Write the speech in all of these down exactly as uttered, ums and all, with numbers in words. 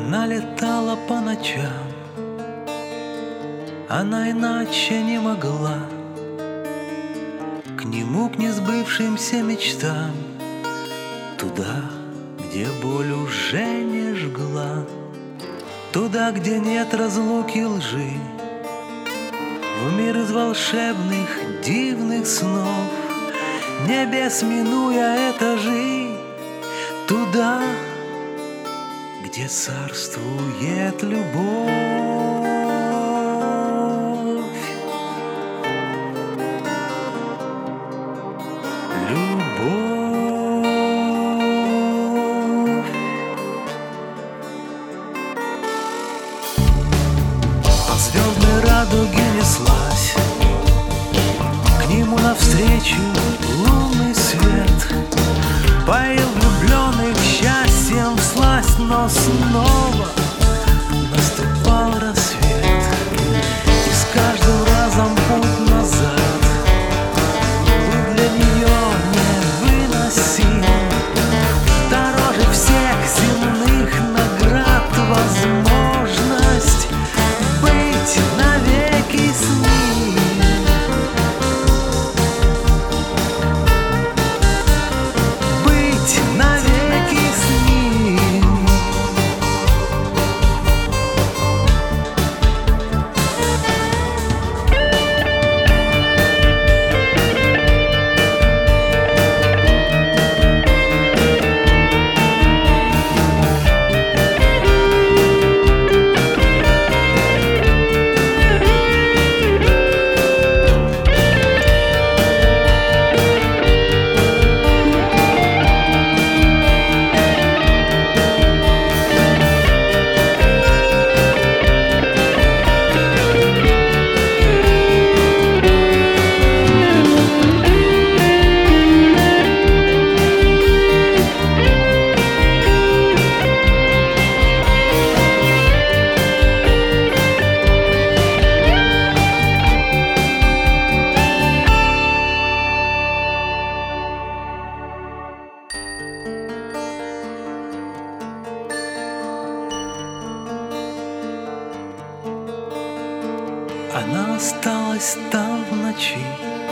Она летала по ночам, она иначе не могла. К нему, к несбывшимся мечтам, туда, где боль уже не жгла, туда, где нет разлуки и лжи, в мир из волшебных дивных снов, небес минуя этажи, туда, где царствует любовь. Любовь. По звездной радуге неслась к нему навстречу лунный свет, поил влюбленных счастьем всласть, но снова наступал рассвет, и с каждым разом путь назад был для нее невыносим. Дороже всех земных наград возможность быть навеки с ним. Быть навеки с ним. Она осталась там в ночи,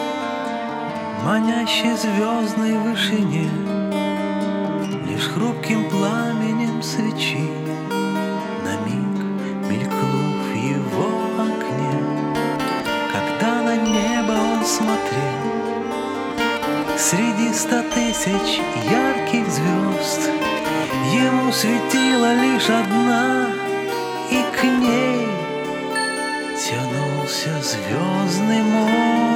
манящей звездной вышине, лишь хрупким пламенем свечи, на миг мелькнув в его окне. Когда на небо он смотрел, среди ста тысяч ярких звезд ему светила лишь одна, и к ней тянулся звездный мост.